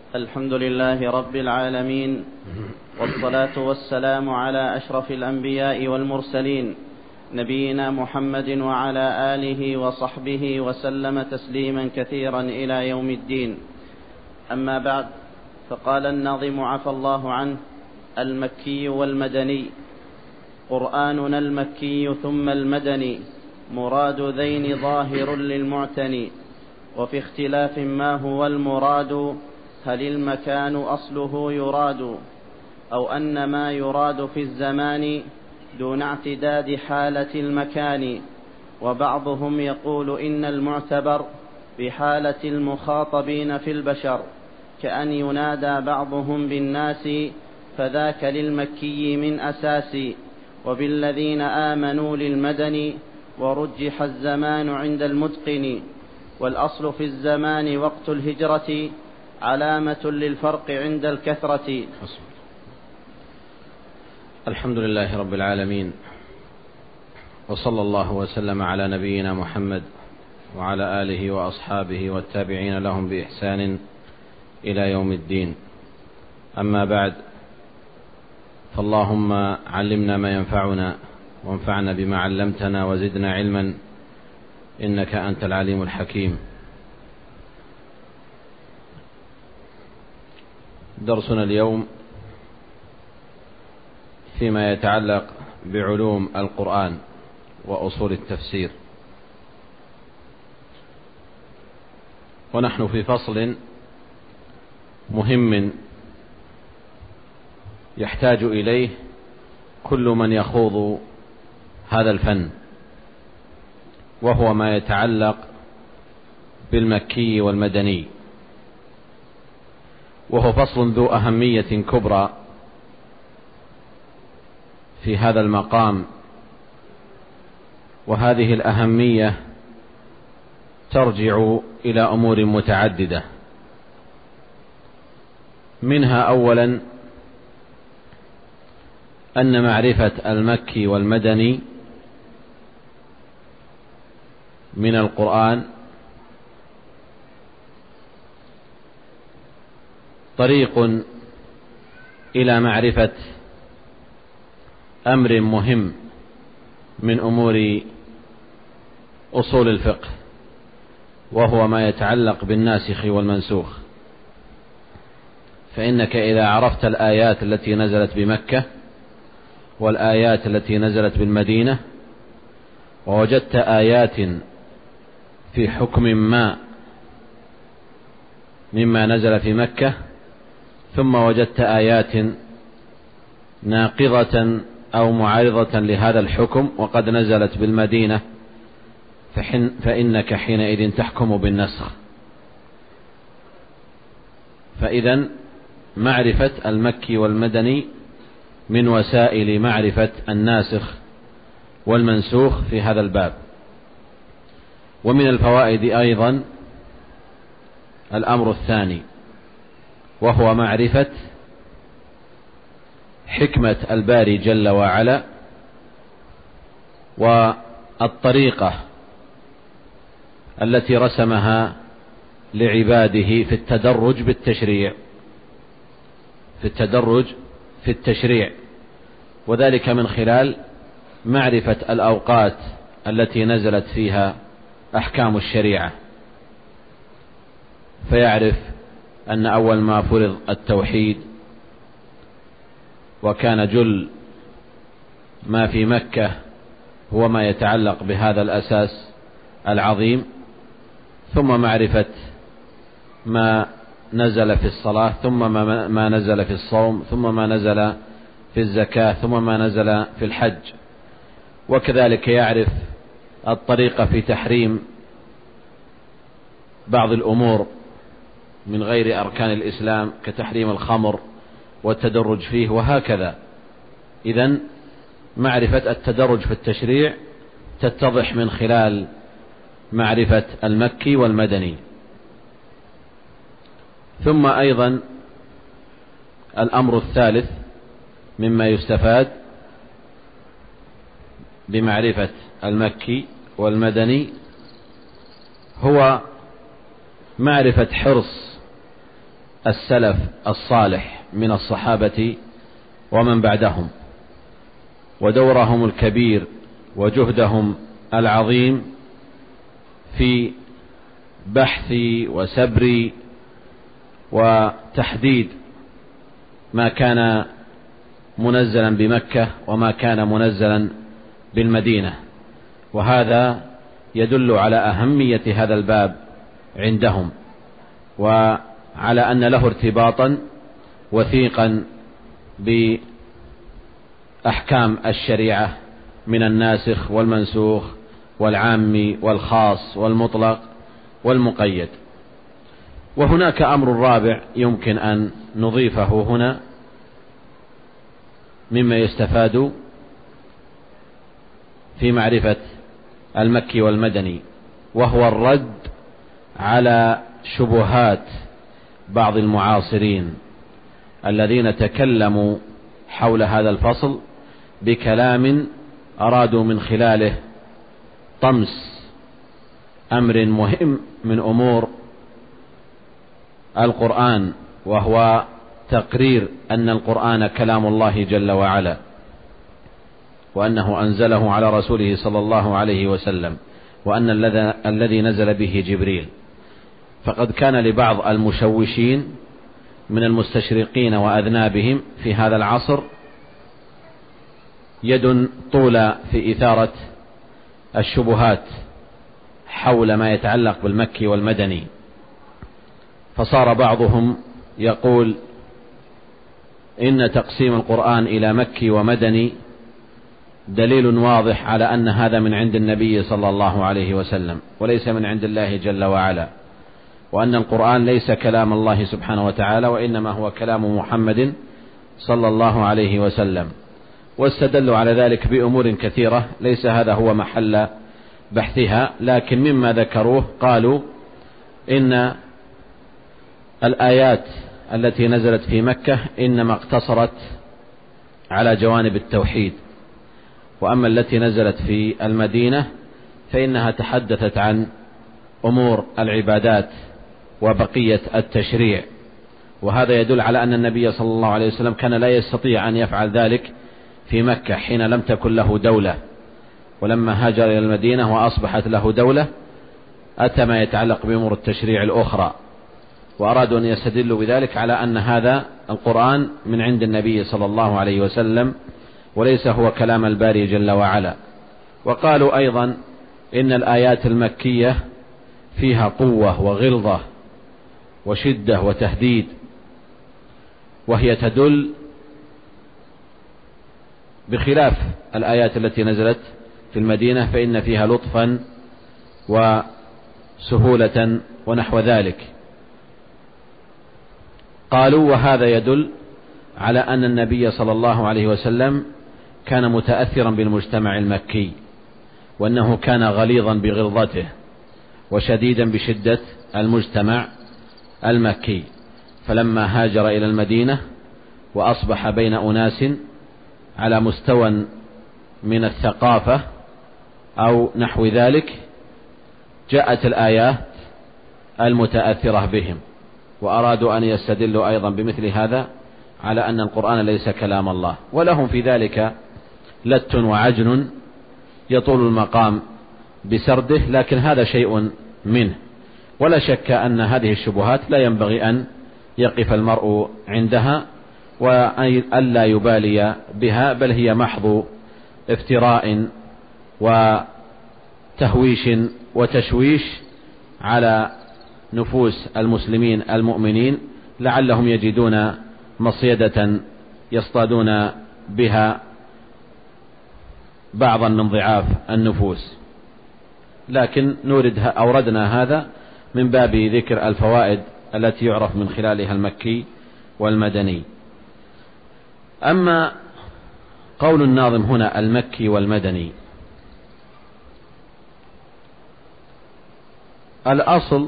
الحمد لله رب العالمين، والصلاة والسلام على أشرف الأنبياء والمرسلين، نبينا محمد وعلى آله وصحبه وسلم تسليما كثيرا إلى يوم الدين. أما بعد، فقال الناظم عفى الله عنه: المكي والمدني. قرآننا المكي ثم المدني، مراد ذين ظاهر للمعتني. وفي اختلاف ما هو المراد، هل المكان أصله يراد، أو أن ما يراد في الزمان دون اعتداد حالة المكان. وبعضهم يقول إن المعتبر بحالة المخاطبين في البشر، كأن ينادى بعضهم بالناس، فذاك للمكي من أساس. وبالذين آمنوا للمدني، ورجح الزمان عند المتقن. والأصل في الزمان وقت الهجرة، علامة للفرق عند الكثرة. الحمد لله رب العالمين، وصلى الله وسلم على نبينا محمد وعلى آله وأصحابه والتابعين لهم بإحسان إلى يوم الدين. أما بعد، فاللهم علمنا ما ينفعنا، وانفعنا بما علمتنا، وزدنا علما، إنك أنت العليم الحكيم. درسنا اليوم فيما يتعلق بعلوم القرآن وأصول التفسير، ونحن في فصل مهم يحتاج إليه كل من يخوض هذا الفن، وهو ما يتعلق بالمكي والمدني، وهو فصل ذو أهمية كبرى في هذا المقام. وهذه الأهمية ترجع إلى أمور متعددة، منها أولا أن معرفة المكي والمدني من القرآن طريق إلى معرفة أمر مهم من أمور أصول الفقه، وهو ما يتعلق بالناسخ والمنسوخ. فإنك إذا عرفت الآيات التي نزلت بمكة والآيات التي نزلت بالمدينة، ووجدت آيات في حكم ما مما نزل في مكة، ثم وجدت آيات ناقضة أو معارضة لهذا الحكم وقد نزلت بالمدينة، فإنك حينئذ تحكم بالنسخ. فإذا معرفة المكي والمدني من وسائل معرفة الناسخ والمنسوخ في هذا الباب. ومن الفوائد أيضا الأمر الثاني، وهو معرفة حكمة الباري جل وعلا، والطريقة التي رسمها لعباده في التدرج في التشريع، وذلك من خلال معرفة الأوقات التي نزلت فيها أحكام الشريعة. فيعرف أن أول ما فرض التوحيد، وكان جل ما في مكة هو ما يتعلق بهذا الأساس العظيم، ثم معرفة ما نزل في الصلاة، ثم ما نزل في الصوم، ثم ما نزل في الزكاة، ثم ما نزل في الحج. وكذلك يعرف الطريقة في تحريم بعض الأمور من غير أركان الإسلام، كتحريم الخمر والتدرج فيه، وهكذا. إذن معرفة التدرج في التشريع تتضح من خلال معرفة المكي والمدني. ثم أيضا الأمر الثالث مما يستفاد بمعرفة المكي والمدني هو معرفة حرص السلف الصالح من الصحابة ومن بعدهم، ودورهم الكبير وجهدهم العظيم في بحث وسبر وتحديد ما كان منزلا بمكة وما كان منزلا بالمدينة. وهذا يدل على أهمية هذا الباب عندهم، وعلى أن له ارتباطا وثيقا بأحكام الشريعة من الناسخ والمنسوخ والعام والخاص والمطلق والمقيد. وهناك أمر رابع يمكن أن نضيفه هنا مما يستفاد في معرفة المكي والمدني، وهو الرد على شبهات بعض المعاصرين الذين تكلموا حول هذا الفصل بكلام أرادوا من خلاله طمس أمر مهم من أمور القرآن، وهو تقرير أن القرآن كلام الله جل وعلا، وأنه أنزله على رسوله صلى الله عليه وسلم، وأن الذي نزل به جبريل. فقد كان لبعض المشوشين من المستشرقين وأذنابهم في هذا العصر يد طولى في إثارة الشبهات حول ما يتعلق بالمكي والمدني، فصار بعضهم يقول إن تقسيم القرآن إلى مكي ومدني دليل واضح على أن هذا من عند النبي صلى الله عليه وسلم وليس من عند الله جل وعلا، وأن القرآن ليس كلام الله سبحانه وتعالى وإنما هو كلام محمد صلى الله عليه وسلم. واستدلوا على ذلك بأمور كثيرة ليس هذا هو محل بحثها، لكن مما ذكروه قالوا إن الآيات التي نزلت في مكة إنما اقتصرت على جوانب التوحيد، وأما التي نزلت في المدينة فإنها تحدثت عن أمور العبادات وبقية التشريع. وهذا يدل على أن النبي صلى الله عليه وسلم كان لا يستطيع أن يفعل ذلك في مكة حين لم تكن له دولة، ولما هاجر إلى المدينة وأصبحت له دولة أتى ما يتعلق بأمور التشريع الأخرى، وأرادوا أن يستدلوا بذلك على أن هذا القرآن من عند النبي صلى الله عليه وسلم وليس هو كلام الباري جل وعلا. وقالوا أيضا إن الآيات المكية فيها قوة وغلظة وشدة وتهديد، وهي تدل بخلاف الآيات التي نزلت في المدينة فإن فيها لطفا وسهولة ونحو ذلك. قالوا وهذا يدل على أن النبي صلى الله عليه وسلم كان متأثرا بالمجتمع المكي، وأنه كان غليظا بغلظته وشديدا بشدة المجتمع المكي، فلما هاجر إلى المدينة وأصبح بين أناس على مستوى من الثقافة أو نحو ذلك جاءت الآيات المتأثرة بهم، وأرادوا أن يستدلوا أيضا بمثل هذا على أن القرآن ليس كلام الله، ولهم في ذلك لت وعجن يطول المقام بسرده، لكن هذا شيء منه. ولا شك أن هذه الشبهات لا ينبغي أن يقف المرء عندها وأن لا يبالي بها، بل هي محض افتراء وتهويش وتشويش على نفوس المسلمين المؤمنين، لعلهم يجدون مصيدة يصطادون بها بعضا من ضعاف النفوس. لكن أوردنا هذا من باب ذكر الفوائد التي يعرف من خلالها المكي والمدني. أما قول الناظم هنا المكي والمدني، الأصل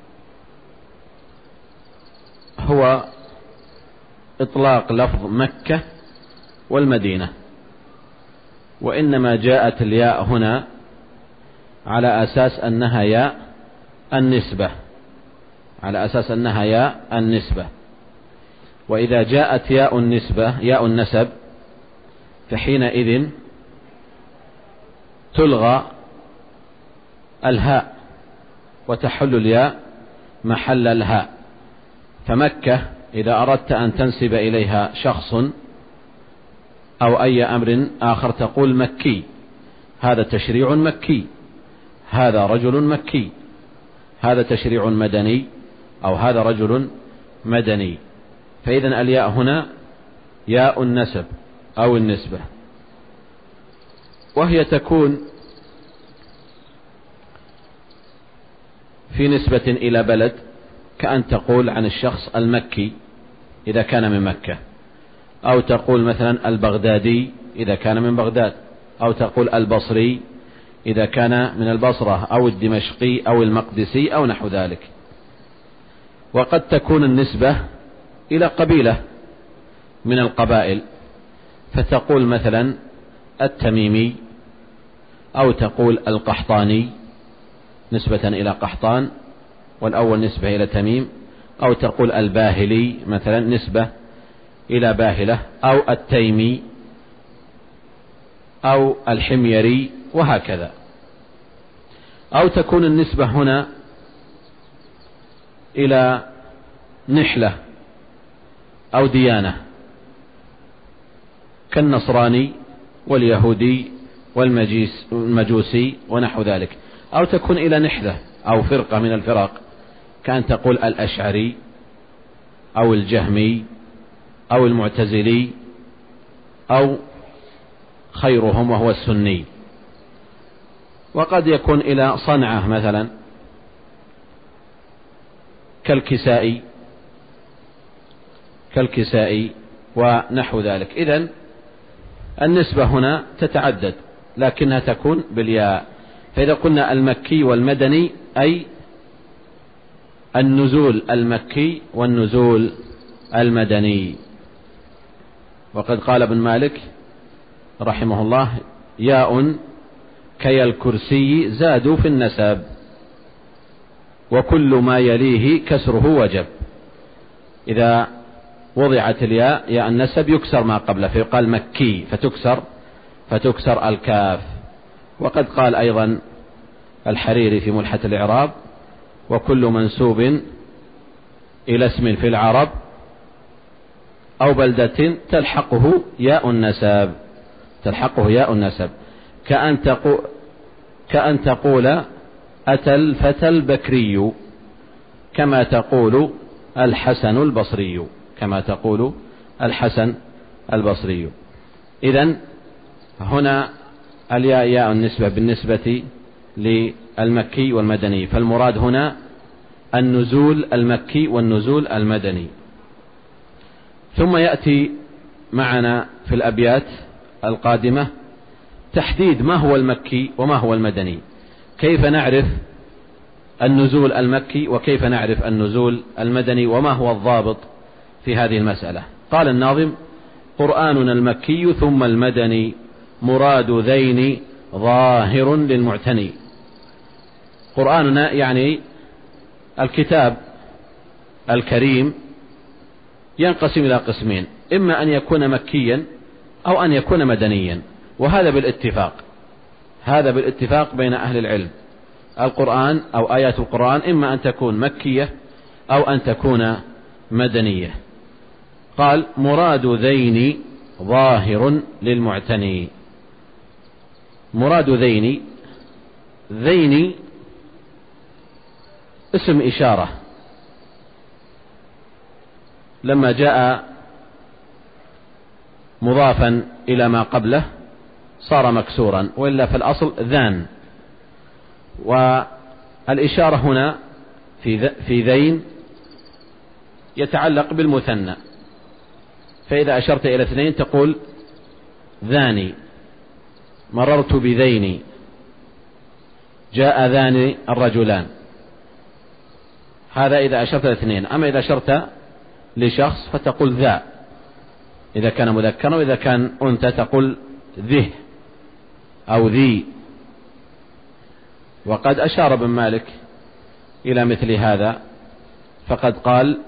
هو إطلاق لفظ مكة والمدينة، وإنما جاءت الياء هنا على أساس أنها ياء النسبة، على أساس أنها ياء النسبة. وإذا جاءت ياء النسبة ياء النسب فحينئذ تلغى الهاء وتحل الياء محل الهاء. فمكة إذا أردت أن تنسب إليها شخص أو أي أمر آخر تقول مكي، هذا تشريع مكي، هذا رجل مكي، هذا تشريع مدني، أو هذا رجل مدني. فإذن الياء هنا ياء النسب أو النسبة، وهي تكون في نسبة إلى بلد، كأن تقول عن الشخص المكي إذا كان من مكة، أو تقول مثلا البغدادي إذا كان من بغداد، أو تقول البصري إذا كان من البصرة، أو الدمشقي أو المقدسي أو نحو ذلك. وقد تكون النسبة إلى قبيلة من القبائل، فتقول مثلا التميمي، أو تقول القحطاني نسبة إلى قحطان والأول نسبة إلى تميم، أو تقول الباهلي مثلا نسبة إلى باهلة، أو التيمي أو الحميري، وهكذا. أو تكون النسبة هنا إلى نحلة أو ديانة كالنصراني واليهودي والمجوسي ونحو ذلك. أو تكون إلى نحلة أو فرقة من الفرق، كأن تقول الأشعري أو الجهمي أو المعتزلي أو خيرهم وهو السني. وقد يكون إلى صنعة مثلا كالكسائي ونحو ذلك. إذن النسبة هنا تتعدد لكنها تكون بالياء. فإذا قلنا المكي والمدني أي النزول المكي والنزول المدني. وقد قال ابن مالك رحمه الله ياء كي الكرسي زادوا في النسب، وكل ما يليه كسره وجب. إذا وضعت الياء ياء النسب يكسر ما قبله فيقال مكي، فتكسر الكاف. وقد قال أيضا الحريري في ملحة الإعراب وكل منسوب إلى اسم في العرب أو بلدة تلحقه ياء النسب، كأن تقول أتى الفتى البكري، كما تقول الحسن البصري. إذن هنا الياء ياء النسبة بالنسبة للمكي والمدني، فالمراد هنا النزول المكي والنزول المدني. ثم يأتي معنا في الأبيات القادمة تحديد ما هو المكي وما هو المدني، كيف نعرف النزول المكي وكيف نعرف النزول المدني، وما هو الضابط في هذه المسألة. قال الناظم قرآننا المكي ثم المدني مراد ذين ظاهر للمعتني. قرآننا يعني الكتاب الكريم ينقسم إلى قسمين، إما أن يكون مكيا أو أن يكون مدنيا، وهذا بالاتفاق بين أهل العلم. القرآن أو آيات القرآن إما أن تكون مكية أو أن تكون مدنية. قال مراد ذين ظاهر للمعتني. مراد ذين اسم إشارة، لما جاء مضافا إلى ما قبله صار مكسورا، وإلا في الأصل ذان. والإشارة هنا في ذين يتعلق بالمثنى، فإذا أشرت إلى اثنين تقول ذاني، مررت بذين، جاء ذاني الرجلان. هذا إذا أشرت إلى اثنين. أما إذا أشرت لشخص فتقول ذا إذا كان مذكرا، وإذا كان أنثى تقول ذه أو ذي. وقد أشار ابن مالك إلى مثل هذا فقد قال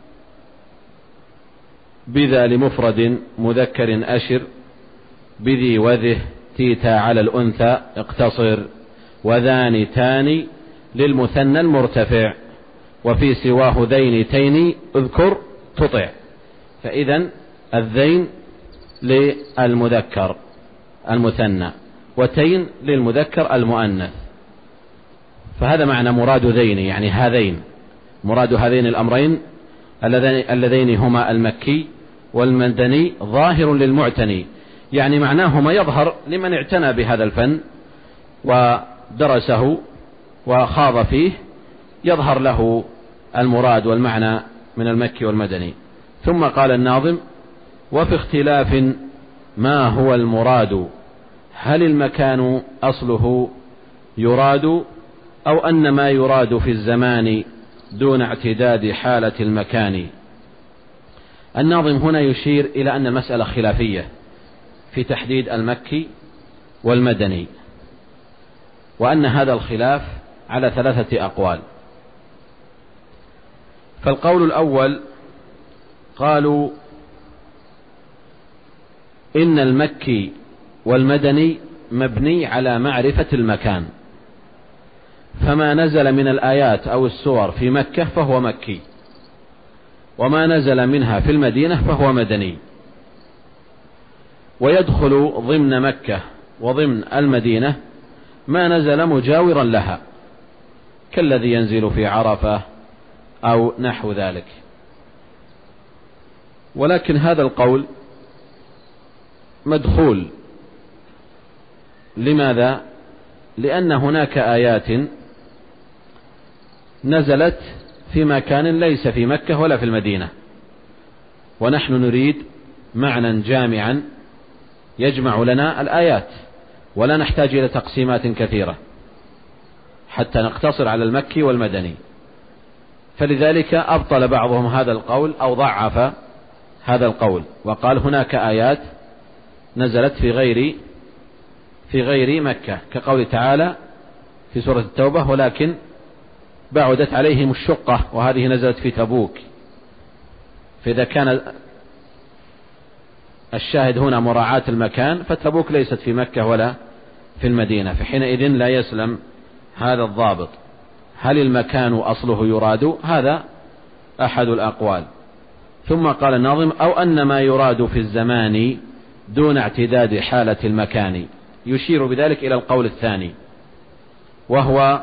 بذا لمفرد مذكر أشر بذي وذه تيتا على الأنثى اقتصر وذان تاني للمثنى المرتفع وفي سواه ذين تين اذكر تطع. فإذا الذين للمذكر المثنى وتين للمذكر المؤنث. فهذا معنى مراد ذين، يعني هذين، مراد هذين الأمرين اللذين هما المكي والمدني ظاهر للمعتني، يعني معناهما يظهر لمن اعتنى بهذا الفن ودرسه وخاض فيه، يظهر له المراد والمعنى من المكي والمدني. ثم قال الناظم وفي اختلاف ما هو المراد هل المكان أصله يراد أو أن ما يراد في الزمان دون اعتداد حالة المكان. الناظم هنا يشير إلى أن المسألة خلافية في تحديد المكي والمدني، وأن هذا الخلاف على 3 أقوال. فالقول الأول قالوا إن المكي والمدني مبني على معرفة المكان، فما نزل من الآيات أو السور في مكة فهو مكي، وما نزل منها في المدينة فهو مدني. ويدخل ضمن مكة وضمن المدينة ما نزل مجاورا لها كالذي ينزل في عرفة أو نحو ذلك. ولكن هذا القول مدخول. لماذا؟ لأن هناك آيات نزلت في مكان ليس في مكة ولا في المدينة، ونحن نريد معنى جامعا يجمع لنا الآيات، ولا نحتاج إلى تقسيمات كثيرة حتى نقتصر على المكي والمدني. فلذلك أبطل بعضهم هذا القول أو ضعف هذا القول، وقال هناك آيات نزلت في غير مكة، كقول تعالى في سورة التوبة ولكن بعدت عليهم الشقة، وهذه نزلت في تبوك. فإذا كان الشاهد هنا مراعاة المكان فتبوك ليست في مكة ولا في المدينة، فحينئذ لا يسلم هذا الضابط. هل المكان أصله يراد؟ هذا أحد الأقوال. ثم قال الناظم أو أن ما يراد في الزمان دون اعتداد حالة المكان، يشير بذلك إلى القول الثاني، وهو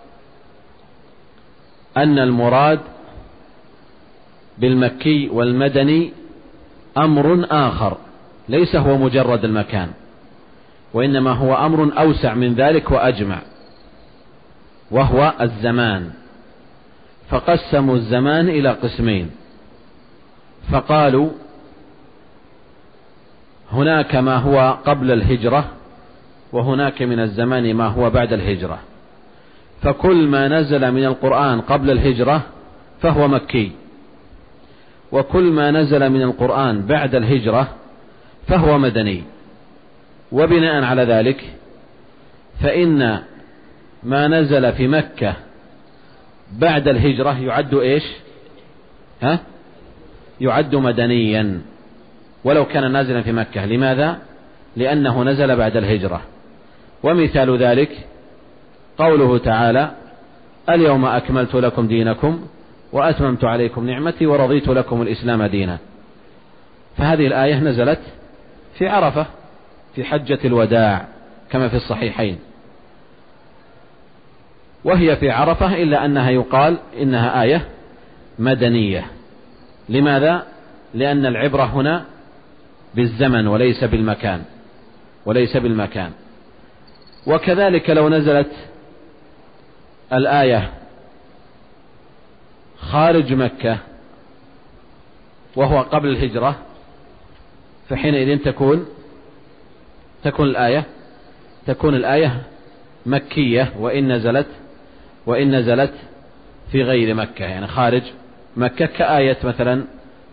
أن المراد بالمكي والمدني أمر آخر ليس هو مجرد المكان، وإنما هو أمر أوسع من ذلك وأجمع، وهو الزمان. فقسموا الزمان إلى قسمين، فقالوا هناك ما هو قبل الهجرة، وهناك من الزمان ما هو بعد الهجرة. فكل ما نزل من القرآن قبل الهجرة فهو مكي، وكل ما نزل من القرآن بعد الهجرة فهو مدني. وبناء على ذلك فإن ما نزل في مكة بعد الهجرة يعد إيش؟ يعد مدنيا ولو كان نازلا في مكة. لماذا؟ لأنه نزل بعد الهجرة. ومثال ذلك قوله تعالى اليوم أكملت لكم دينكم وأتممت عليكم نعمتي ورضيت لكم الإسلام دينا. فهذه الآية نزلت في عرفة في حجة الوداع كما في الصحيحين، وهي في عرفة إلا أنها يقال إنها آية مدنية. لماذا؟ لأن العبرة هنا بالزمن وليس بالمكان. وكذلك لو نزلت الآية خارج مكة وهو قبل الهجرة فحينئذ تكون الآية مكية وإن نزلت في غير مكة، يعني خارج مكة، كآية مثلا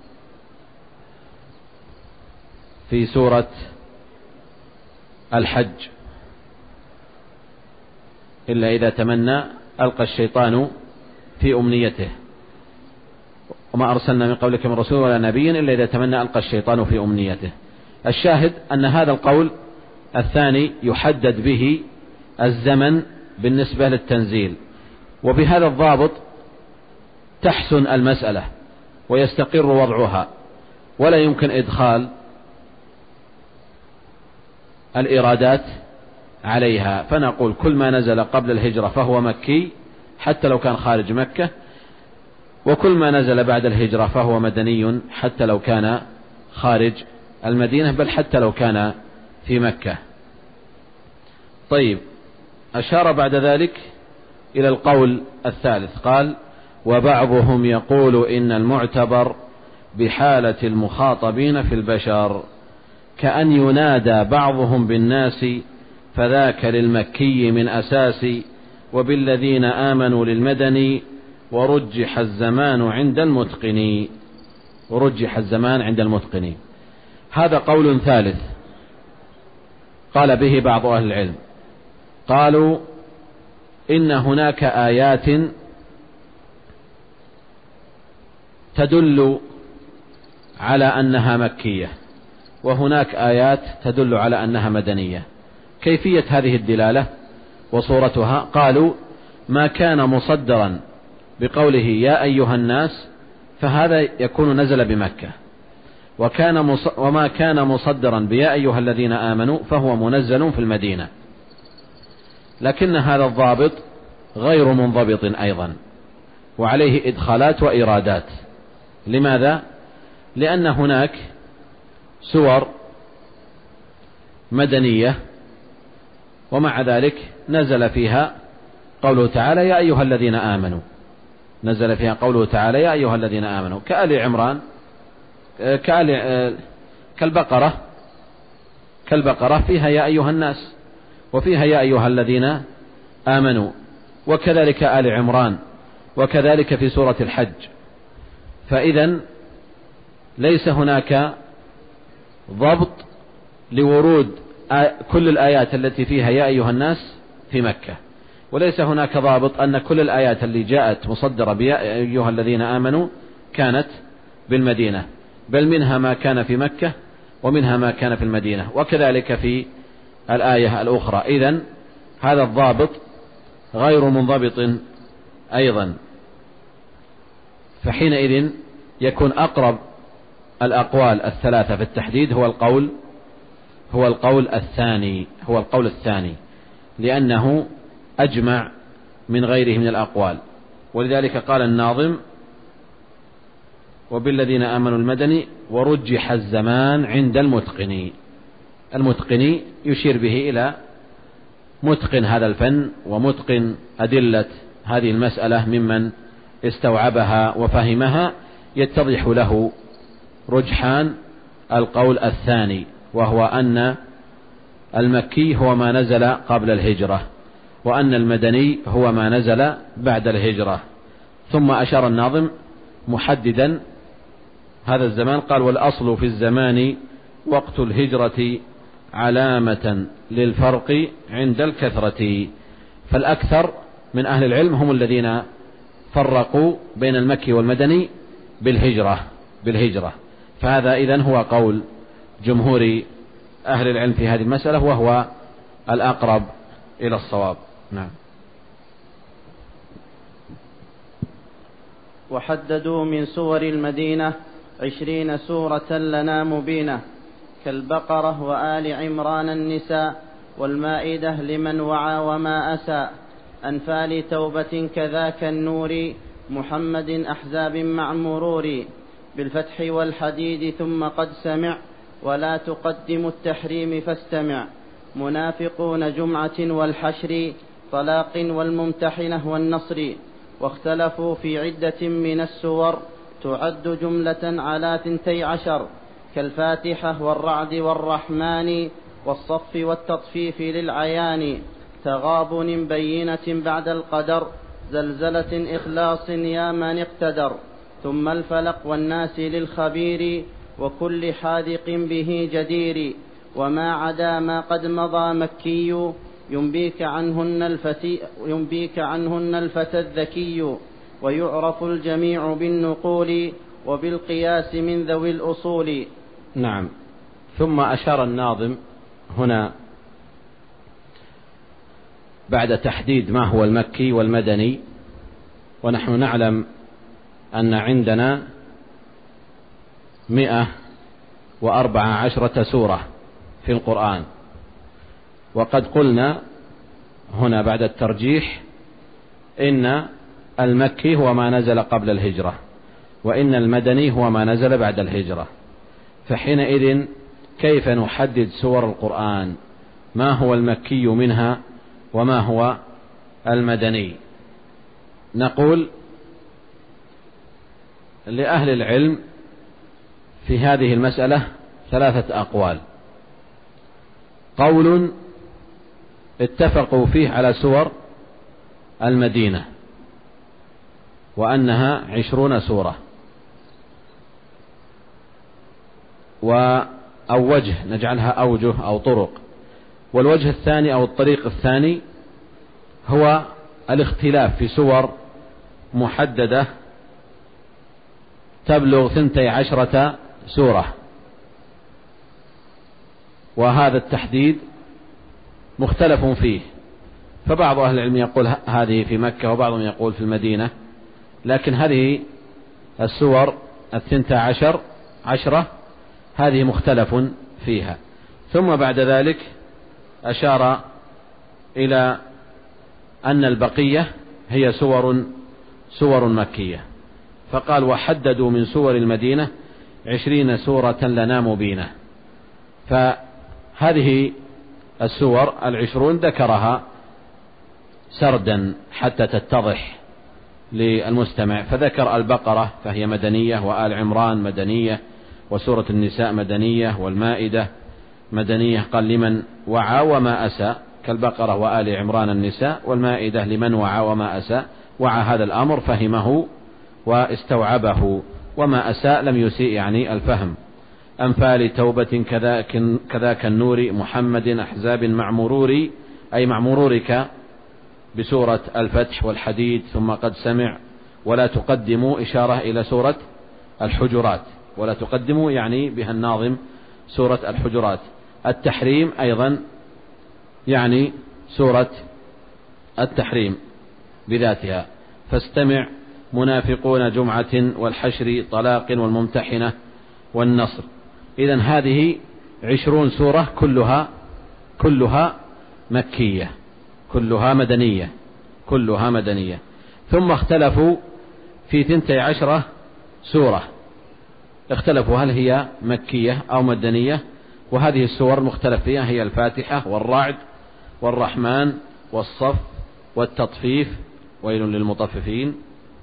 في سورة الحج إلا إذا تمنى ألقى الشيطان في أمنيته. وما أرسلنا من قبلك من رسول ولا نبي إلا إذا تمنى ألقى الشيطان في أمنيته. الشاهد أن هذا القول الثاني يحدد به الزمن بالنسبة للتنزيل، وبهذا الضابط تحسن المسألة ويستقر وضعها، ولا يمكن إدخال الإرادات عليها، فنقول كل ما نزل قبل الهجرة فهو مكي حتى لو كان خارج مكة، وكل ما نزل بعد الهجرة فهو مدني حتى لو كان خارج المدينة، بل حتى لو كان في مكة. طيب، أشار بعد ذلك إلى القول الثالث، قال: وبعضهم يقول إن المعتبر بحالة المخاطبين في البشر كأن ينادى بعضهم بالناس فذاك للمكي من أساس، وبالذين آمنوا للمدني، ورجح الزمان عند المتقن. ورجح الزمان عند المتقن. هذا قول ثالث قال به بعض أهل العلم، قالوا إن هناك آيات تدل على أنها مكية، وهناك آيات تدل على أنها مدنية. كيفية هذه الدلالة وصورتها؟ قالوا: ما كان مصدرا بقوله يا أيها الناس فهذا يكون نزل بمكة، وما كان مصدرا بيا أيها الذين آمنوا فهو منزل في المدينة. لكن هذا الضابط غير منضبط أيضا، وعليه إدخالات وإرادات. لماذا؟ لأن هناك سور مدنية ومع ذلك نزل فيها قوله تعالى يا أيها الذين آمنوا، نزل فيها قوله تعالى يا أيها الذين آمنوا، كآل عمران، كالبقرة فيها يا أيها الناس، وفيها يا أيها الذين آمنوا، وكذلك آل عمران، وكذلك في سورة الحج. فإذن ليس هناك ضبط لورود كل الآيات التي فيها يا أيها الناس في مكة، وليس هناك ضابط أن كل الآيات اللي جاءت مصدرة بيا أيها الذين آمنوا كانت بالمدينة، بل منها ما كان في مكة ومنها ما كان في المدينة، وكذلك في الآية الأخرى. إذن هذا الضابط غير منضبط أيضا، فحينئذ يكون أقرب الأقوال الثلاثة في التحديد هو القول الثاني، لأنه أجمع من غيره من الأقوال. ولذلك قال الناظم: وبالذين آمنوا المدني ورجح الزمان عند المتقن. المتقن يشير به إلى متقن هذا الفن ومتقن أدلة هذه المسألة ممن استوعبها وفهمها، يتضح له رجحان القول الثاني، وهو أن المكي هو ما نزل قبل الهجرة، وأن المدني هو ما نزل بعد الهجرة. ثم أشار الناظم محددا هذا الزمان، قال: والأصل في الزمان وقت الهجرة علامة للفرق عند الكثرة. فالأكثر من أهل العلم هم الذين فرقوا بين المكي والمدني بالهجرة. فهذا إذن هو قول جمهور أهل العلم في هذه المسألة، وهو الأقرب إلى الصواب. نعم. وحددوا من سور المدينة 20 سورة لنا مبينة، كالبقرة وآل عمران النساء، والمائدة لمن وعى وما أساء، أنفال توبة كذاك النور، محمد أحزاب مع مرور، بالفتح والحديد ثم قد سمع، ولا تقدم التحريم فاستمع، منافقون جمعة والحشر، طلاق والممتحنة والنصر. واختلفوا في عدة من السور، تعد جملة على 12، كالفاتحة والرعد والرحمن، والصف والتطفيف للعيان، تغابن بينة بعد القدر، زلزلة إخلاص يا من اقتدر، ثم الفلق والناس للخبير، وكل حاذق به جدير، وما عدا ما قد مضى مكي، ينبيك عنهن الفتى الذكي، ويعرف الجميع بالنقول وبالقياس من ذوي الأصول. نعم. ثم أشار الناظم هنا بعد تحديد ما هو المكي والمدني، ونحن نعلم أن عندنا 114 سورة في القرآن، وقد قلنا هنا بعد الترجيح إن المكي هو ما نزل قبل الهجرة، وإن المدني هو ما نزل بعد الهجرة. فحينئذ كيف نحدد سور القرآن؟ ما هو المكي منها وما هو المدني؟ نقول لأهل العلم في هذه المسألة 3 أقوال. قول اتفقوا فيه على سور المدينة وأنها 20 سورة، أو وجه نجعلها أوجه أو طرق. والوجه الثاني أو الطريق الثاني هو الاختلاف في سور محددة تبلغ 12 سورة، وهذا التحديد مختلف فيه، فبعض أهل العلم يقول هذه في مكة وبعضهم يقول في المدينة، لكن هذه السور 12 هذه مختلف فيها. ثم بعد ذلك أشار إلى أن البقية هي سور مكية، فقال وحددوا من سور المدينة 20 سورة لنا مبينة. فهذه السور 20 ذكرها سردا حتى تتضح للمستمع، فذكر البقرة فهي مدنية، وآل عمران مدنية، وسورة النساء مدنية، والمائدة مدنية. قال لمن وعى وما أساء، كالبقرة وآل عمران النساء، والمائدة لمن وعى وما أساء. وعى هذا الأمر فهمه واستوعبه، وما أساء لم يسيء يعني الفهم. أنفال توبة كذاك النور محمد أحزاب مع مروري، أي مع مرورك بسورة الفتح والحديد، ثم قد سمع ولا تقدموا إشارة إلى سورة الحجرات، ولا تقدموا يعني بها الناظم سورة الحجرات. التحريم أيضا يعني سورة التحريم بذاتها، فاستمع منافقون جمعة والحشر طلاق والممتحنة والنصر. إذن هذه 20 سورة كلها مكية، كلها مدنية. ثم اختلفوا في 12 سورة، اختلفوا هل هي مكية أو مدنية، وهذه السور المختلف فيها هي الفاتحة والرعد والرحمن والصف والتطفيف ويل للمطففين.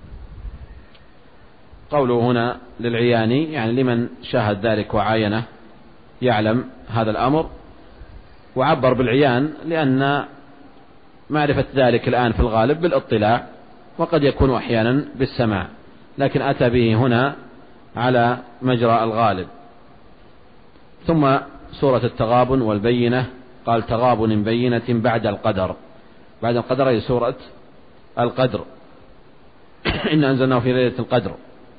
قوله هنا للعياني يعني لمن شاهد ذلك وعاينه يعلم هذا الأمر، وعبر بالعيان لأن معرفة ذلك الآن في الغالب بالاطلاع، وقد يكون أحيانا بالسماع، لكن أتى به هنا على مجرى الغالب. ثم سورة التغابن والبينة، قال تغابن بينة بعد القدر هي سورة القدر إن أنزلناه في ليلة القدر،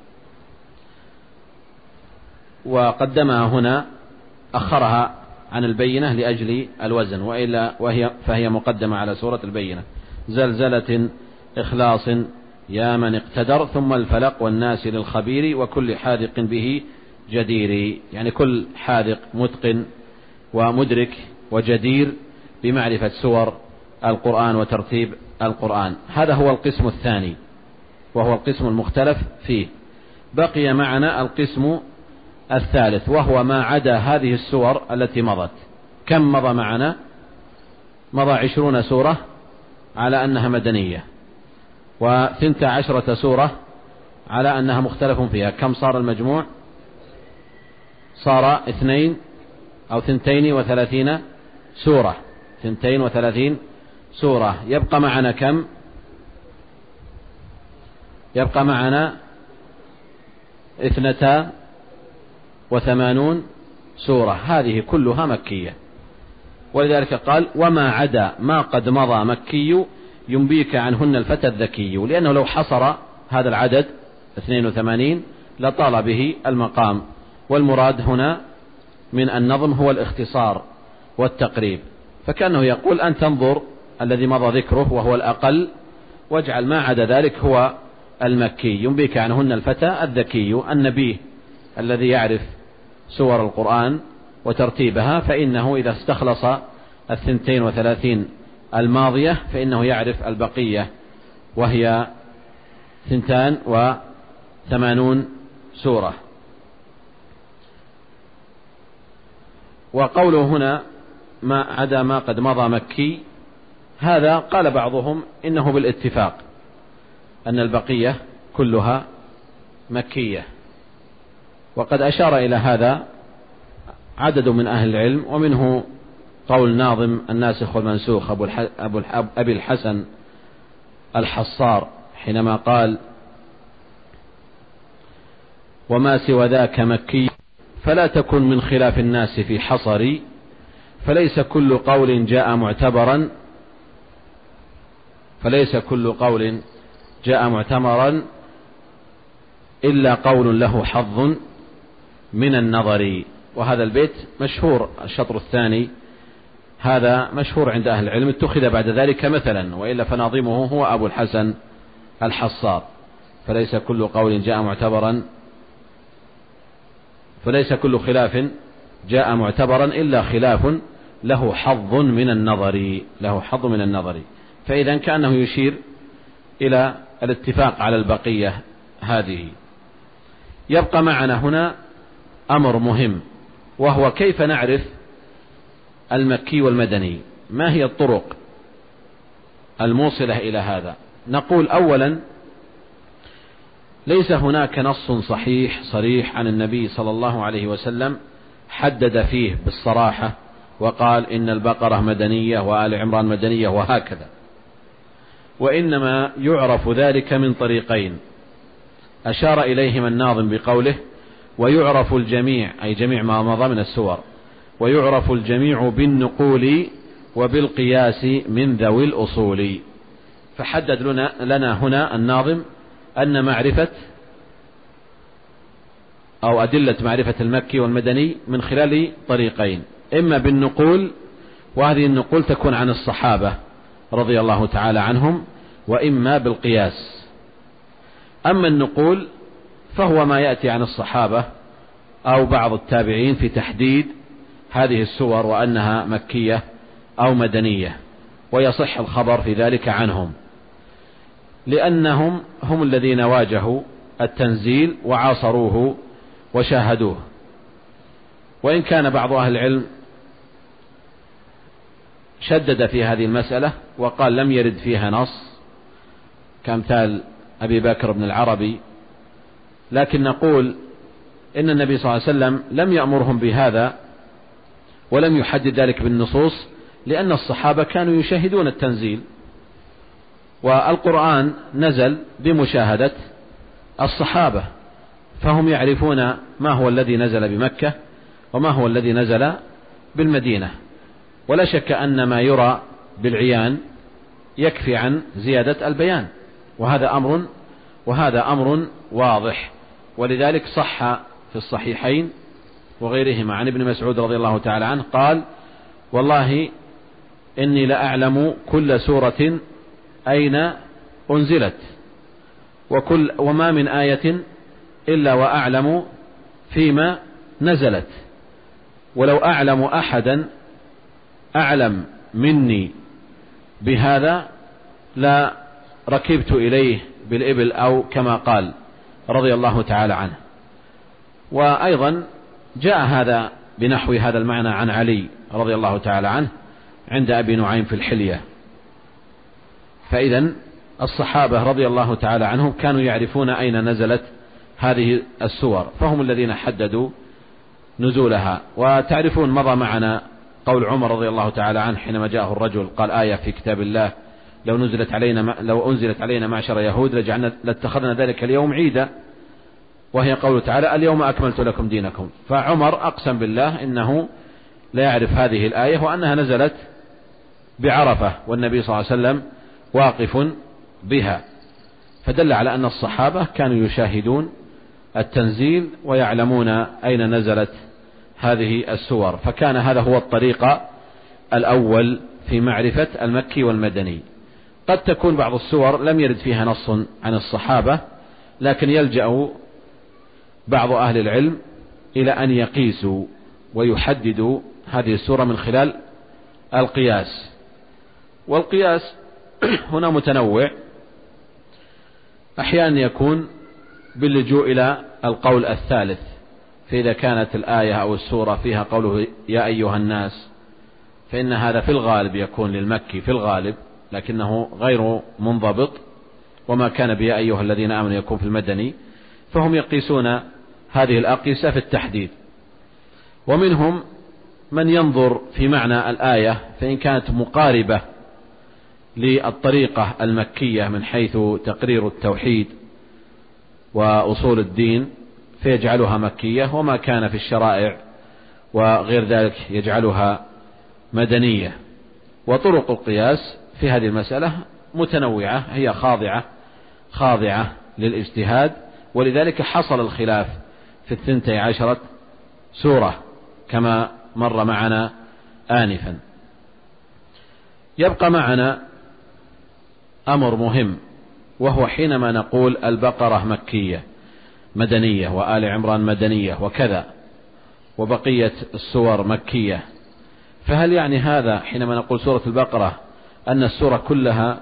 وقدمها هنا أخرها عن البينة لأجل الوزن، وإلا فهي مقدمة على سورة البينة. زلزلة إخلاص يا من اقتدر، ثم الفلق والناس للخبير وكل حاذق به جدير، يعني كل حاذق متقن ومدرك وجدير بمعرفة سور القرآن وترتيب القرآن. هذا هو القسم الثاني وهو القسم المختلف فيه. بقي معنا القسم الثالث وهو ما عدا هذه السور التي مضت. كم مضى معنا؟ مضى 20 سورة على أنها مدنية، و12 سورة على أنها مختلف فيها. كم صار المجموع؟ صار 32 سورة. 32 سورة. يبقى معنا كم؟ يبقى معنا 82 سورة، هذه كلها مكية. ولذلك قال وما عدا ما قد مضى مكي ينبيك عنهن الفتى الذكي، لأنه لو حصر هذا العدد 82 لطال به المقام. والمراد هنا من النظم هو الاختصار والتقريب، فكأنه يقول أن تنظر الذي مضى ذكره وهو الأقل، واجعل ما عدا ذلك هو المكي. ينبيك عنهن الفتى الذكي النبيه الذي يعرف سور القرآن وترتيبها، فإنه إذا استخلص 32 الماضية فإنه يعرف البقية وهي 82 سورة. وقوله هنا ما عدا ما قد مضى مكي، هذا قال بعضهم إنه بالاتفاق أن البقية كلها مكية، وقد أشار إلى هذا عدد من أهل العلم، ومنه قول ناظم الناسخ والمنسوخ أبي الحسن الحصار حينما قال وما سوى ذاك مكي فلا تكن من خلاف الناس في حصري، فليس كل قول جاء معتبرا إلا قول له حظ من النظر. وهذا البيت مشهور، الشطر الثاني هذا مشهور عند أهل العلم، اتخذ بعد ذلك مثلا، وإلا فناظمه هو أبو الحسن الحصار. فليس كل قول جاء معتبرا، فليس كل خلاف جاء معتبرا إلا خلاف له حظ من النظر. فإذا كأنه يشير إلى الاتفاق على البقية هذه. يبقى معنا هنا أمر مهم، وهو كيف نعرف المكي والمدني، ما هي الطرق الموصلة إلى هذا. نقول أولا ليس هناك نص صريح عن النبي صلى الله عليه وسلم حدد فيه بالصراحة وقال إن البقرة مدنية وآل عمران مدنية وهكذا، وإنما يعرف ذلك من طريقين أشار إليهما الناظم بقوله ويعرف الجميع، أي جميع ما مضى من السور، ويعرف الجميع بالنقول وبالقياس من ذوي الأصول. فحدد لنا هنا الناظم أن معرفة أو أدلة معرفة المكي والمدني من خلال طريقين، إما بالنقول، وهذه النقول تكون عن الصحابة رضي الله تعالى عنهم، وإما بالقياس. أما النقول فهو ما يأتي عن الصحابة أو بعض التابعين في تحديد هذه السور وأنها مكية أو مدنية، ويصح الخبر في ذلك عنهم، لأنهم هم الذين واجهوا التنزيل وعاصروه وشاهدوه. وإن كان بعض أهل العلم شدد في هذه المسألة وقال لم يرد فيها نص كامثال أبي بكر بن العربي، لكن نقول إن النبي صلى الله عليه وسلم لم يأمرهم بهذا ولم يحدد ذلك بالنصوص، لأن الصحابة كانوا يشاهدون التنزيل، والقرآن نزل بمشاهدة الصحابة، فهم يعرفون ما هو الذي نزل بمكة وما هو الذي نزل بالمدينة. ولا شك أن ما يرى بالعيان يكفي عن زيادة البيان، وهذا أمر واضح. ولذلك صح في الصحيحين وغيرهما عن ابن مسعود رضي الله تعالى عنه قال والله إني لأعلم كل سورة أين أنزلت، وما من آية إلا وأعلم فيما نزلت، ولو أعلم أحدا أعلم مني بهذا لا ركبت إليه بالإبل، أو كما قال رضي الله تعالى عنه. وأيضا جاء هذا بنحو هذا المعنى عن علي رضي الله تعالى عنه عند أبي نعيم في الحلية. فإذا الصحابة رضي الله تعالى عنهم كانوا يعرفون أين نزلت هذه السور، فهم الذين حددوا نزولها. وتعرفون مضى معنا قول عمر رضي الله تعالى عنه حينما جاءه الرجل قال آية في كتاب الله لو أنزلت علينا معشر يهود لاتخذنا ذلك اليوم عيدا، وهي قوله تعالى اليوم أكملت لكم دينكم. فعمر أقسم بالله إنه لا يعرف هذه الآية وأنها نزلت بعرفة والنبي صلى الله عليه وسلم واقف بها. فدل على أن الصحابة كانوا يشاهدون التنزيل ويعلمون أين نزلت هذه السور، فكان هذا هو الطريق الأول في معرفة المكي والمدني. قد تكون بعض السور لم يرد فيها نص عن الصحابة، لكن يلجأ بعض أهل العلم إلى أن يقيسوا ويحددوا هذه السورة من خلال القياس. والقياس هنا متنوع، أحيانا يكون باللجوء إلى القول الثالث، فإذا كانت الآية أو السورة فيها قوله يا أيها الناس فإن هذا في الغالب يكون للمكي في الغالب، لكنه غير منضبط، وما كان بيا أيها الذين آمنوا يكون في المدني، فهم يقيسون هذه الأقيسة في التحديد. ومنهم من ينظر في معنى الآية، فإن كانت مقاربة للطريقة المكية من حيث تقرير التوحيد وأصول الدين فيجعلها مكية، وما كان في الشرائع وغير ذلك يجعلها مدنية. وطرق القياس في هذه المسألة متنوعة، هي خاضعة للاجتهاد، ولذلك حصل الخلاف في 12 سورة كما مر معنا آنفا. يبقى معنا أمر مهم، وهو حينما نقول البقرة مكية مدنية وآل عمران مدنية وكذا وبقية السور مكية، فهل يعني هذا حينما نقول سورة البقرة أن السورة كلها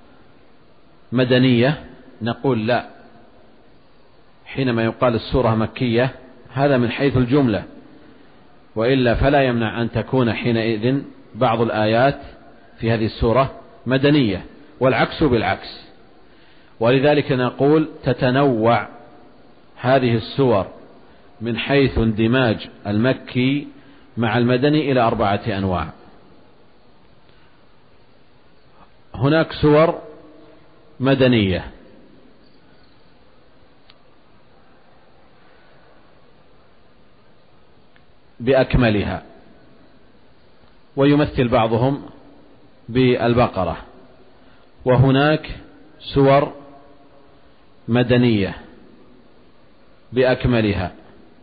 مدنية؟ نقول لا، حينما يقال السورة مكية هذا من حيث الجملة، وإلا فلا يمنع أن تكون حينئذ بعض الآيات في هذه السورة مدنية، والعكس بالعكس. ولذلك نقول تتنوع هذه السور من حيث اندماج المكي مع المدني إلى 4 أنواع. هناك سور مدنية بأكملها، ويمثل بعضهم بالبقرة، وهناك سور مدنية بأكملها،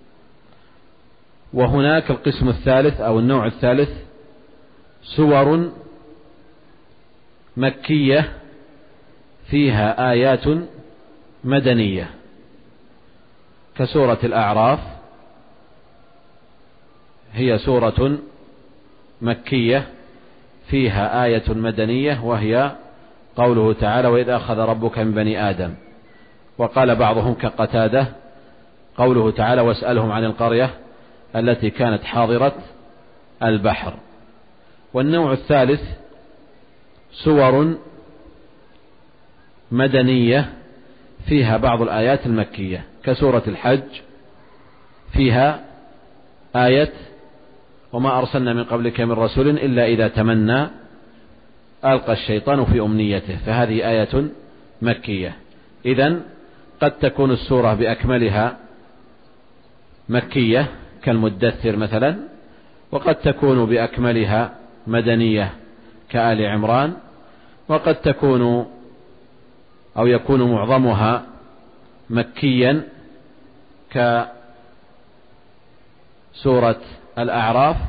وهناك القسم الثالث أو النوع الثالث سور مكية فيها آيات مدنية كسورة الأعراف، هي سورة مكية فيها آية مدنية، وهي قوله تعالى وإذ أخذ ربك من بني آدم. وقال بعضهم كقتادة قوله تعالى واسألهم عن القرية التي كانت حاضرة البحر. والنوع الثالث سور مدنية فيها بعض الآيات المكية كسورة الحج فيها آية وما أرسلنا من قبلك من رسول إلا إذا تمنى ألقى الشيطان في أمنيته، فهذه آية مكية. إذن قد تكون السورة بأكملها مكية كالمدثر مثلا، وقد تكون بأكملها مدنية كآل عمران، وقد تكون أو يكون معظمها مكيا كسورة الأعراف،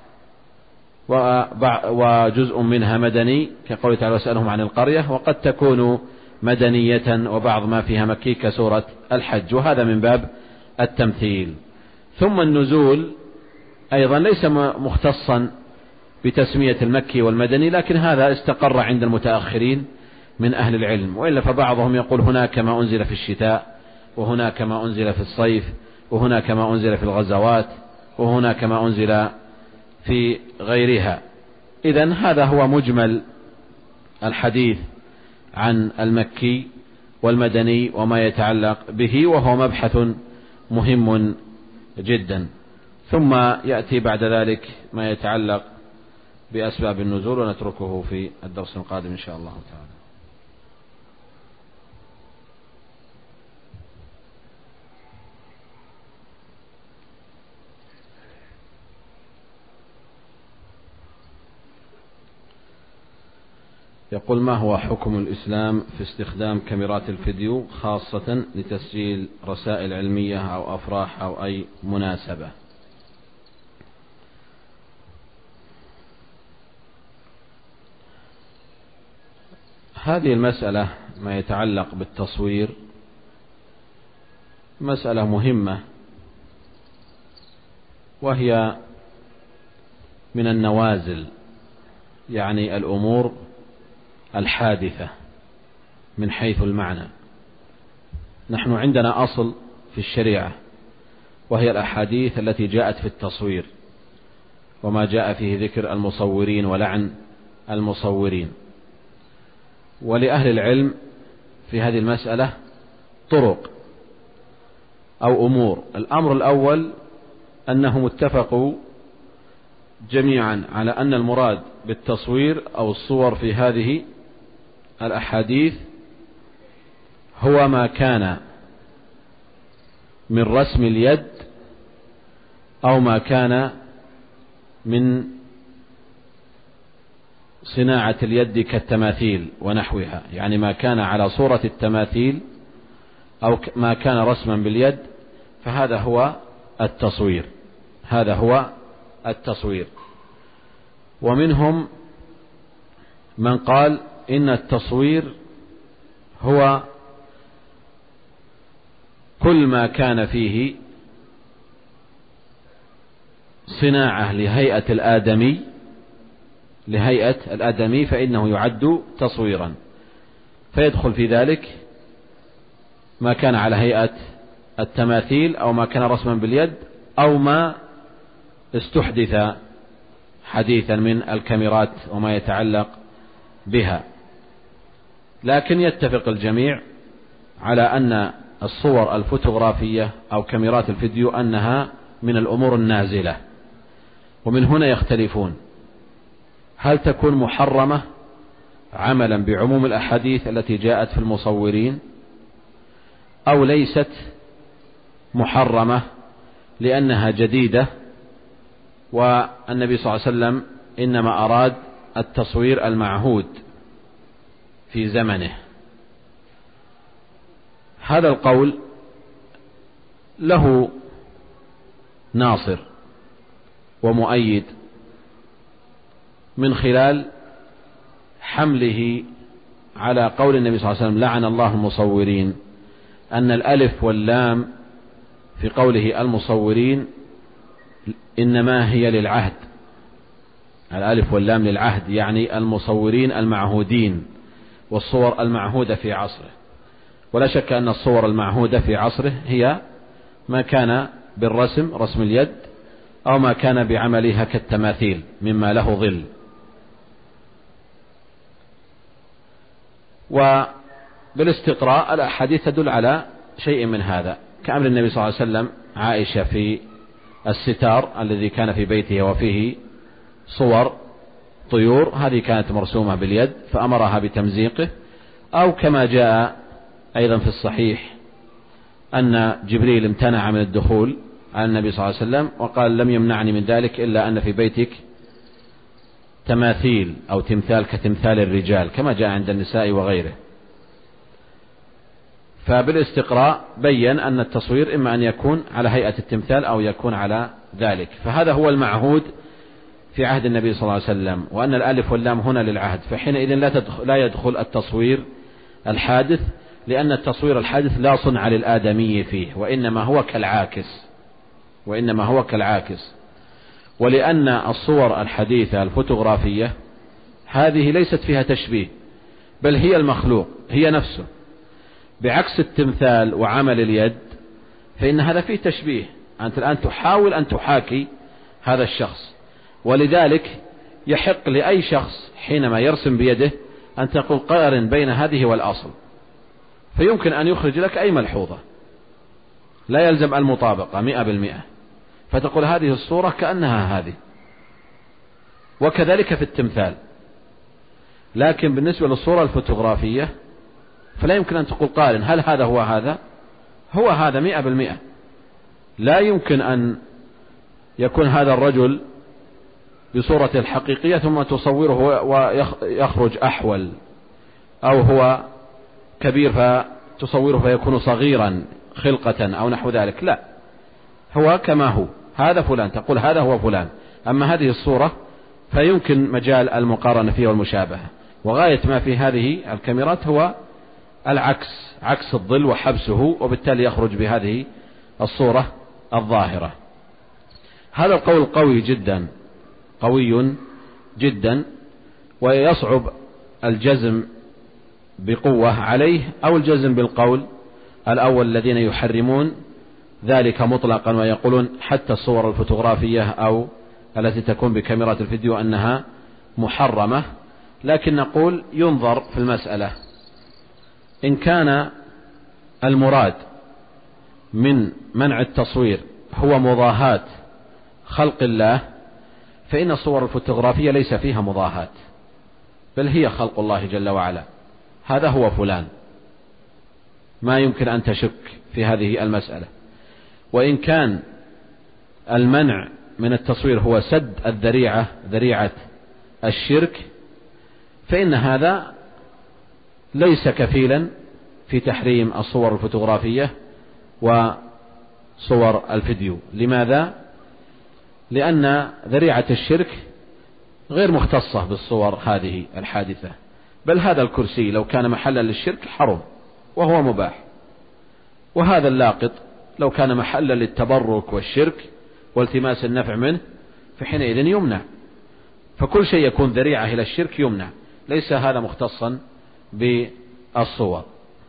وجزء منها مدني كقوله تعالى واسألهم عن القرية، وقد تكون مدنية وبعض ما فيها مكي كسورة الحج، وهذا من باب التمثيل. ثم النزول أيضا ليس مختصا بتسمية المكي والمدني، لكن هذا استقر عند المتأخرين من أهل العلم، وإلا فبعضهم يقول هناك ما أنزل في الشتاء، وهناك ما أنزل في الصيف، وهناك ما أنزل في الغزوات، وهناك ما أنزل في غيرها. إذن هذا هو مجمل الحديث عن المكي والمدني وما يتعلق به، وهو مبحث مهم جدا. ثم يأتي بعد ذلك ما يتعلق بأسباب النزول، ونتركه في الدرس القادم إن شاء الله تعالى. يقول: ما هو حكم الإسلام في استخدام كاميرات الفيديو خاصة لتسجيل رسائل علمية أو أفراح أو أي مناسبة؟ هذه المسألة ما يتعلق بالتصوير مسألة مهمة، وهي من النوازل، يعني الأمور الحادثة من حيث المعنى. نحن عندنا أصل في الشريعة، وهي الأحاديث التي جاءت في التصوير، وما جاء فيه ذكر المصورين ولعن المصورين. ولأهل العلم في هذه المسألة طرق أو أمور. الأمر الأول أنهم اتفقوا جميعا على أن المراد بالتصوير أو الصور في هذه الأحاديث هو ما كان من رسم اليد أو ما كان من صناعة اليد كالتماثيل ونحوها، يعني ما كان على صورة التماثيل أو ما كان رسما باليد، فهذا هو التصوير. هذا هو التصوير. ومنهم من قال إن التصوير هو كل ما كان فيه صناعة لهيئة الآدمي فإنه يعد تصويرا، فيدخل في ذلك ما كان على هيئة التماثيل أو ما كان رسما باليد أو ما استحدث حديثا من الكاميرات وما يتعلق بها. لكن يتفق الجميع على أن الصور الفوتوغرافية أو كاميرات الفيديو أنها من الأمور النازلة. ومن هنا يختلفون: هل تكون محرمة عملا بعموم الأحاديث التي جاءت في المصورين، أو ليست محرمة لأنها جديدة والنبي صلى الله عليه وسلم إنما أراد التصوير المعهود في زمنه. هذا القول له ناصر ومؤيد من خلال حمله على قول النبي صلى الله عليه وسلم: لعن الله المصورين، أن الألف واللام في قوله المصورين إنما هي للعهد. الألف واللام للعهد، يعني المصورين المعهودين والصور المعهودة في عصره. ولا شك أن الصور المعهودة في عصره هي ما كان بالرسم، رسم اليد، أو ما كان بعملها كالتماثيل مما له ظل. وبالاستقراء الأحاديث تدل على شيء من هذا، كأمر النبي صلى الله عليه وسلم عائشة في الستار الذي كان في بيته وفيه صور طيور، هذه كانت مرسومة باليد فأمرها بتمزيقه. أو كما جاء أيضا في الصحيح أن جبريل امتنع من الدخول على النبي صلى الله عليه وسلم وقال: لم يمنعني من ذلك إلا أن في بيتك تماثيل أو تمثال كتمثال الرجال، كما جاء عند النساء وغيره. فبالاستقراء بين أن التصوير إما أن يكون على هيئة التمثال أو يكون على ذلك، فهذا هو المعهود في عهد النبي صلى الله عليه وسلم، وأن الألف واللام هنا للعهد، فحينئذ لا يدخل التصوير الحادث، لأن التصوير الحادث لا صنع للآدمي فيه، وإنما هو كالعاكس. ولأن الصور الحديثة الفوتوغرافية هذه ليست فيها تشبيه، بل هي المخلوق، هي نفسه، بعكس التمثال وعمل اليد فإن هذا فيه تشبيه. أنت الآن تحاول أن تحاكي هذا الشخص، ولذلك يحق لأي شخص حينما يرسم بيده أن تقول قارن بين هذه والأصل، فيمكن أن يخرج لك أي ملحوظة لا يلزم المطابقة 100%، فتقول هذه الصورة كأنها هذه. وكذلك في التمثال. لكن بالنسبة للصورة الفوتوغرافية فلا يمكن أن تقول قارن هل هذا هو هذا 100%. لا يمكن أن يكون هذا الرجل بصورة الحقيقية ثم تصوره ويخرج أحول أو هو كبير فتصوره فيكون صغيرا خلقة أو نحو ذلك، لا، هو كما هو، هذا فلان، تقول هذا هو فلان. أما هذه الصورة فيمكن مجال المقارنة فيها والمشابهة، وغاية ما في هذه الكاميرات هو العكس، عكس الظل وحبسه، وبالتالي يخرج بهذه الصورة الظاهرة. هذا القول قوي جدا، قوي جدا، ويصعب الجزم بقوة عليه أو الجزم بالقول الأول الذين يحرمون ذلك مطلقا ويقولون حتى الصور الفوتوغرافية أو التي تكون بكاميرات الفيديو أنها محرمة. لكن نقول ينظر في المسألة، إن كان المراد من منع التصوير هو مضاهاة خلق الله، فإن الصور الفوتوغرافية ليس فيها مضاهاة، بل هي خلق الله جل وعلا، هذا هو فلان، ما يمكن أن تشك في هذه المسألة. وإن كان المنع من التصوير هو سد الذريعة، ذريعة الشرك، فإن هذا ليس كفيلا في تحريم الصور الفوتوغرافية وصور الفيديو. لماذا؟ لأن ذريعة الشرك غير مختصة بالصور هذه الحادثة، بل هذا الكرسي لو كان محلا للشرك حرم وهو مباح، وهذا اللاقط لو كان محلا للتبرك والشرك والتماس النفع منه فحينئذ يمنع. فكل شيء يكون ذريعة إلى الشرك يمنع، ليس هذا مختصا بالصور.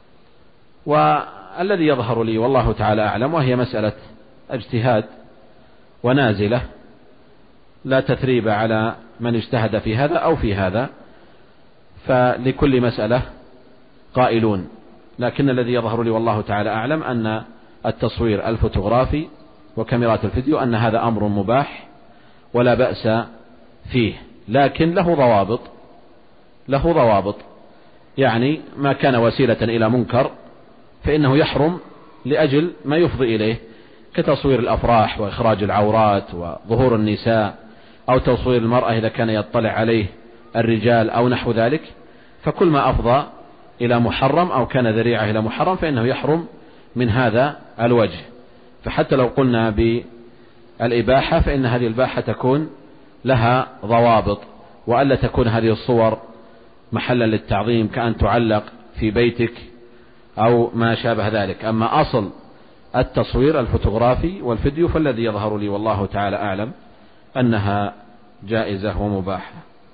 والذي يظهر لي والله تعالى أعلم، وهي مسألة اجتهاد ونازلة لا تثريب على من اجتهد في هذا أو في هذا، فلكل مسألة قائلون، لكن الذي يظهر لي والله تعالى أعلم أن التصوير الفوتوغرافي وكاميرات الفيديو أن هذا أمر مباح ولا بأس فيه، لكن له ضوابط، له ضوابط. يعني ما كان وسيلة إلى منكر فإنه يحرم لأجل ما يفضي إليه، كتصوير الأفراح وإخراج العورات وظهور النساء، أو تصوير المرأة إذا كان يطلع عليه الرجال أو نحو ذلك. فكل ما أفضى إلى محرم أو كان ذريعة إلى محرم فإنه يحرم من هذا الوجه. فحتى لو قلنا بالإباحة فإن هذه الإباحة تكون لها ضوابط، وألا تكون هذه الصور محلا للتعظيم كأن تعلق في بيتك أو ما شابه ذلك. أما أصل التصوير الفوتوغرافي والفيديو فالذي يظهر لي والله تعالى أعلم أنها جائزة ومباحة.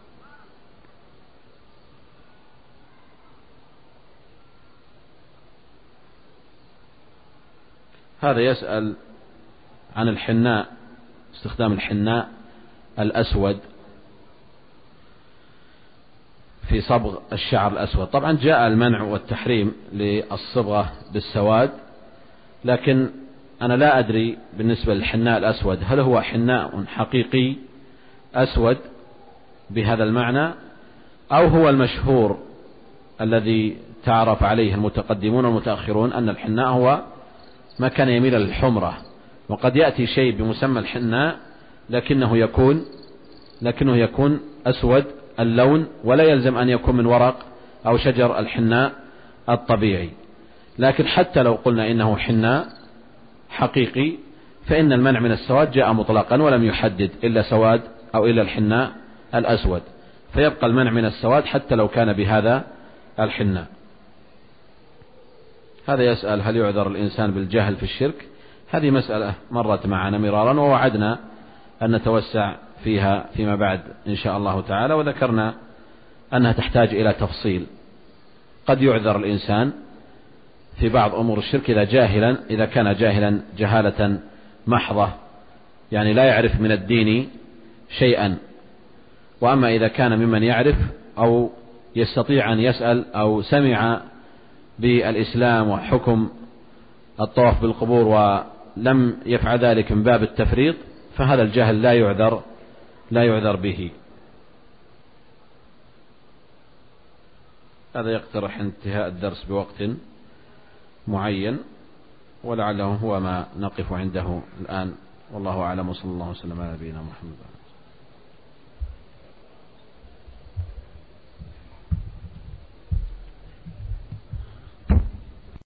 هذا يسأل عن الحناء، استخدام الحناء الأسود في صبغ الشعر الأسود. طبعا جاء المنع والتحريم للصبغة بالسواد، لكن أنا لا أدري بالنسبة للحناء الأسود هل هو حناء حقيقي أسود بهذا المعنى، أو هو المشهور الذي تعرف عليه المتقدمون والمتأخرون أن الحناء هو ما كان يميل للحمرة، وقد يأتي شيء بمسمى الحناء لكنه يكون أسود اللون، ولا يلزم أن يكون من ورق أو شجر الحناء الطبيعي. لكن حتى لو قلنا إنه حناء حقيقي فإن المنع من السواد جاء مطلقا ولم يحدد إلا سواد أو إلا الحناء الأسود، فيبقى المنع من السواد حتى لو كان بهذا الحناء. هذا يسأل هل يعذر الإنسان بالجهل في الشرك؟ هذه مسألة مرت معنا مرارا ووعدنا أن نتوسع فيها فيما بعد إن شاء الله تعالى، وذكرنا أنها تحتاج إلى تفصيل. قد يعذر الإنسان في بعض أمور الشرك إذا كان جاهلا جهالة محضة، يعني لا يعرف من الدين شيئا. وأما إذا كان ممن يعرف أو يستطيع أن يسأل أو سمع بالإسلام وحكم الطواف بالقبور ولم يفعل ذلك من باب التفريط، فهذا الجهل لا يعذر به. هذا يقترح انتهاء الدرس بوقت معين، ولعله هو ما نقف عنده الآن، والله أعلم، وصلى الله وسلم على نبينا محمد.